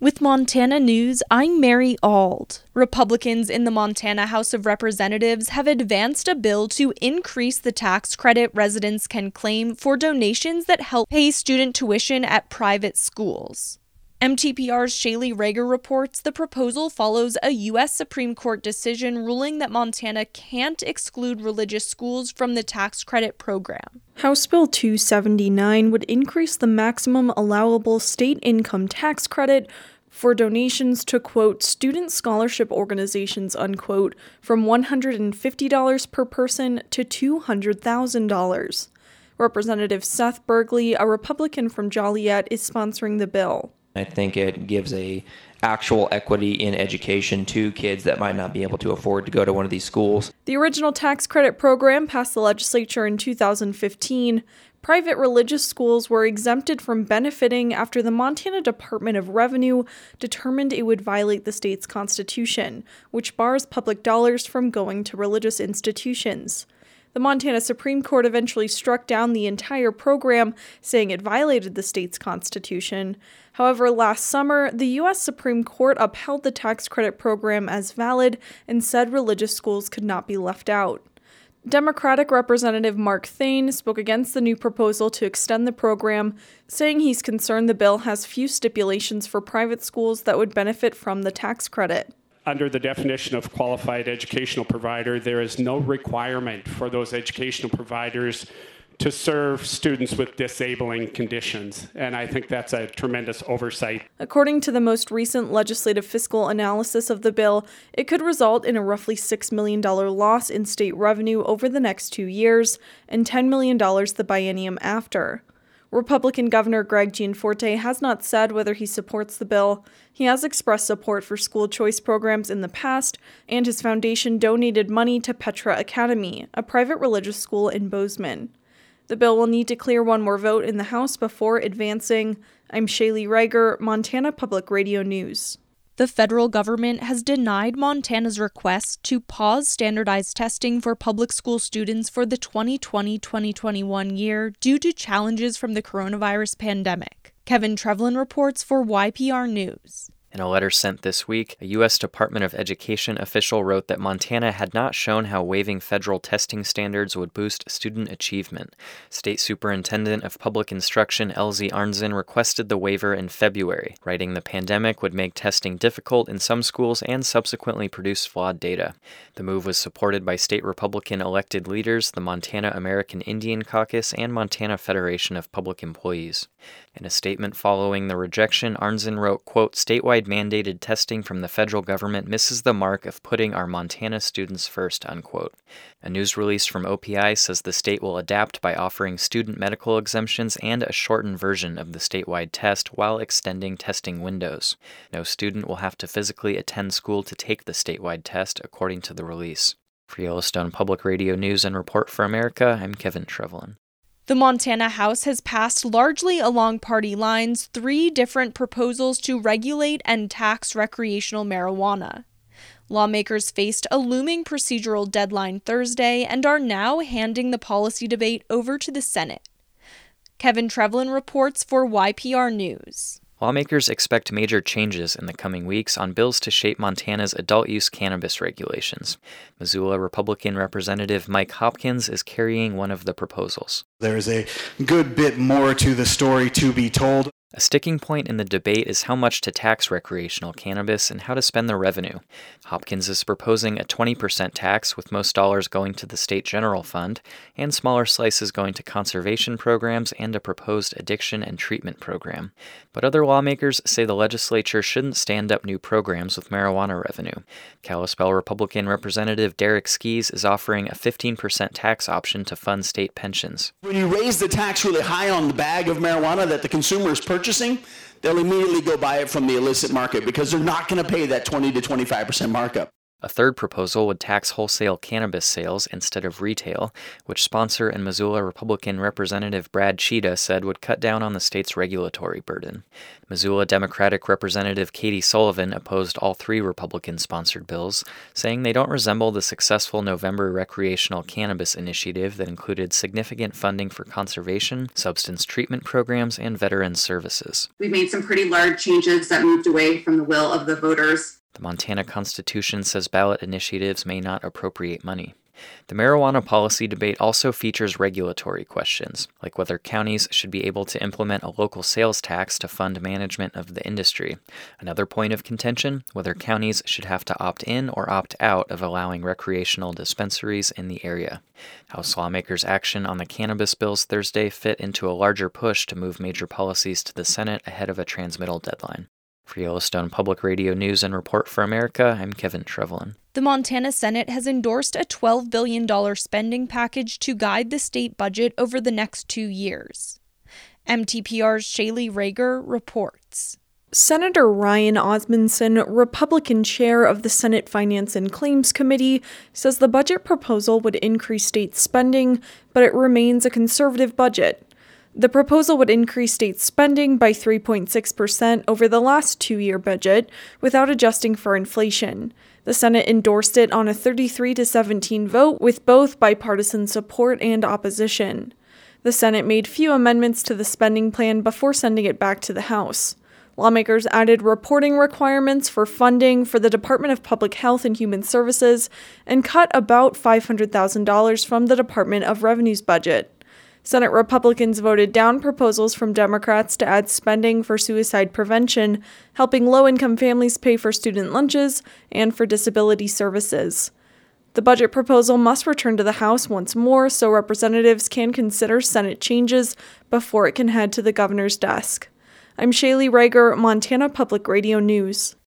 With Montana News, I'm Mary Auld. Republicans in the Montana House of Representatives have advanced a bill to increase the tax credit residents can claim for donations that help pay student tuition at private schools. MTPR's Shaylee Rager reports the proposal follows a U.S. Supreme Court decision ruling that Montana can't exclude religious schools from the tax credit program. House Bill 279 would increase the maximum allowable state income tax credit for donations to, quote, student scholarship organizations, unquote, from $150 per person to $200,000. Representative Seth Bergley, a Republican from Joliet, is sponsoring the bill. I think it gives a actual equity in education to kids that might not be able to afford to go to one of these schools. The original tax credit program passed the legislature in 2015. Private religious schools were exempted from benefiting after the Montana Department of Revenue determined it would violate the state's constitution, which bars public dollars from going to religious institutions. The Montana Supreme Court eventually struck down the entire program, saying it violated the state's constitution. However, last summer, the U.S. Supreme Court upheld the tax credit program as valid and said religious schools could not be left out. Democratic Representative Mark Thane spoke against the new proposal to extend the program, saying he's concerned the bill has few stipulations for private schools that would benefit from the tax credit. Under the definition of qualified educational provider, there is no requirement for those educational providers to serve students with disabling conditions, and I think that's a tremendous oversight. According to the most recent legislative fiscal analysis of the bill, it could result in a roughly $6 million loss in state revenue over the next 2 years and $10 million the biennium after. Republican Governor Greg Gianforte has not said whether he supports the bill. He has expressed support for school choice programs in the past, and his foundation donated money to Petra Academy, a private religious school in Bozeman. The bill will need to clear one more vote in the House before advancing. I'm Shaylee Rager, Montana Public Radio News. The federal government has denied Montana's request to pause standardized testing for public school students for the 2020-2021 year due to challenges from the coronavirus pandemic. Kevin Trevlin reports for YPR News. In a letter sent this week, a U.S. Department of Education official wrote that Montana had not shown how waiving federal testing standards would boost student achievement. State Superintendent of Public Instruction Elsie Arnzen requested the waiver in February, writing the pandemic would make testing difficult in some schools and subsequently produce flawed data. The move was supported by state Republican elected leaders, the Montana American Indian Caucus, and Montana Federation of Public Employees. In a statement following the rejection, Arnzen wrote, quote, statewide mandated testing from the federal government misses the mark of putting our Montana students first, unquote. A news release from OPI says the state will adapt by offering student medical exemptions and a shortened version of the statewide test while extending testing windows. No student will have to physically attend school to take the statewide test, according to the release. For Yellowstone Public Radio News and Report for America, I'm Kevin Trevlin. The Montana House has passed, largely along party lines, 3 different proposals to regulate and tax recreational marijuana. Lawmakers faced a looming procedural deadline Thursday and are now handing the policy debate over to the Senate. Kevin Trevlin reports for YPR News. Lawmakers expect major changes in the coming weeks on bills to shape Montana's adult-use cannabis regulations. Missoula Republican Representative Mike Hopkins is carrying one of the proposals. There's a good bit more to the story to be told. A sticking point in the debate is how much to tax recreational cannabis and how to spend the revenue. Hopkins is proposing a 20% tax, with most dollars going to the state general fund, and smaller slices going to conservation programs and a proposed addiction and treatment program. But other lawmakers say the legislature shouldn't stand up new programs with marijuana revenue. Kalispell Republican Representative Derek Skees is offering a 15% tax option to fund state pensions. When you raise the tax really high on the bag of marijuana that the consumer is purchasing, they'll immediately go buy it from the illicit market because they're not going to pay that 20 to 25% markup. A third proposal would tax wholesale cannabis sales instead of retail, which sponsor and Missoula Republican Representative Brad Cheetah said would cut down on the state's regulatory burden. Missoula Democratic Representative Katie Sullivan opposed all three Republican-sponsored bills, saying they don't resemble the successful November recreational cannabis initiative that included significant funding for conservation, substance treatment programs, and veteran services. We made some pretty large changes that moved away from the will of the voters. The Montana Constitution says ballot initiatives may not appropriate money. The marijuana policy debate also features regulatory questions, like whether counties should be able to implement a local sales tax to fund management of the industry. Another point of contention, whether counties should have to opt in or opt out of allowing recreational dispensaries in the area. House lawmakers' action on the cannabis bills Thursday fit into a larger push to move major policies to the Senate ahead of a transmittal deadline. For Yellowstone Public Radio News and Report for America, I'm Kevin Trevelyan. The Montana Senate has endorsed a $12 billion spending package to guide the state budget over the next 2 years. MTPR's Shaylee Rager reports. Senator Ryan Osmundson, Republican chair of the Senate Finance and Claims Committee, says the budget proposal would increase state spending, but it remains a conservative budget. The proposal would increase state spending by 3.6% over the last 2-year budget without adjusting for inflation. The Senate endorsed it on a 33-17 vote with both bipartisan support and opposition. The Senate made few amendments to the spending plan before sending it back to the House. Lawmakers added reporting requirements for funding for the Department of Public Health and Human Services and cut about $500,000 from the Department of Revenue's budget. Senate Republicans voted down proposals from Democrats to add spending for suicide prevention, helping low-income families pay for student lunches, and for disability services. The budget proposal must return to the House once more so representatives can consider Senate changes before it can head to the governor's desk. I'm Shaylee Rager, Montana Public Radio News.